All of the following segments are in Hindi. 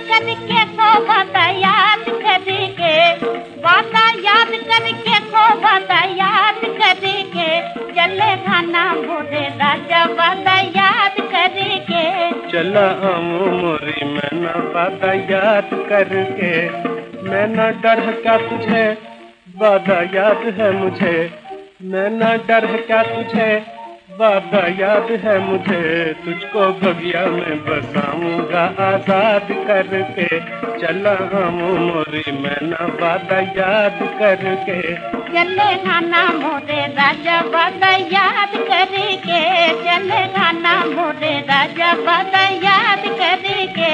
करके को वादा याद करके, वादा याद करके को वादा याद करके, चले खाना मोरे राजा वादा याद करके। चला आऊं मोरी मैना वादा याद करके, मैं न डर है क्या तुझे वादा याद है मुझे, मैं न डर है क्या तुझे वादा याद है मुझे, तुझको बगिया में बसाऊंगा आजाद करके। चला आऊं मोरी मैना वादा याद करके, चले खाना मोरे राजा वादा याद करके, चले खाना मोरे राजा वादा याद करके।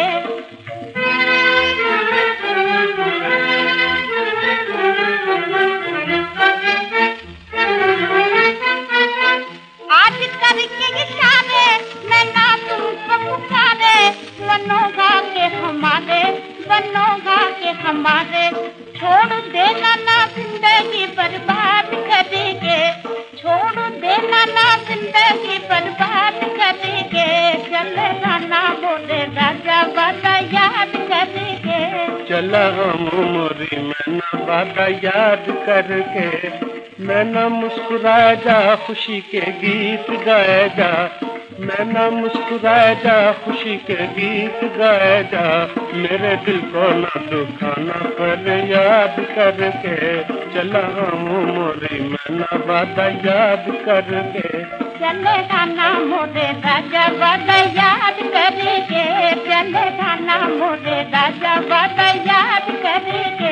आज करके इशारे मैं ना तुमको पुकारे, बनोगा के हमारे, बनोगा के हमारे, छोड़ देना ना जिंदगी बर्बाद करेंगे, छोड़ देना ना जिंदगी बर्बाद करेंगे, चले गाना मोरे राजा वादा याद करेंगे। चला आऊं मोरी मैना वादा याद करके, मैं न मुस्कुराए जा खुशी के गीत गाए जा, मैं न मुस्कुराए जा खुशी के गीत गाए जा, मेरे दिल को न दुखाना पर याद करके। चला आऊं मोरी मैना वादा याद करके, चले गाना मोरे राजा वादा याद करके, चले गाना मोरे राजा वादा याद करके।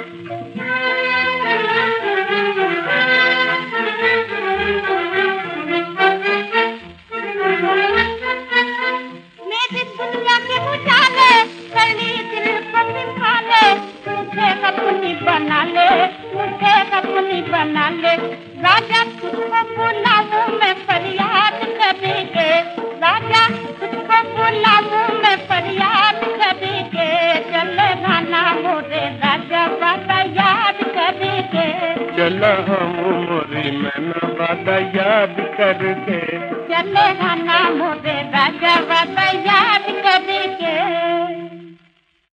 मेरी दुनिया के उजाले कली दिल को निभाले, मुझे अपनी बना ले, मुझे अपनी बना ले, राजा तुझको बुलाऊं मैं फरियाद करके, राजा तुझको बुलाऊं मैं फरियाद करके, चले गाना मोरे राजा वादा याद करके। चला आऊं मोरी मैना वादा याद करके, चले गाना मोरे राजा वादा याद करके।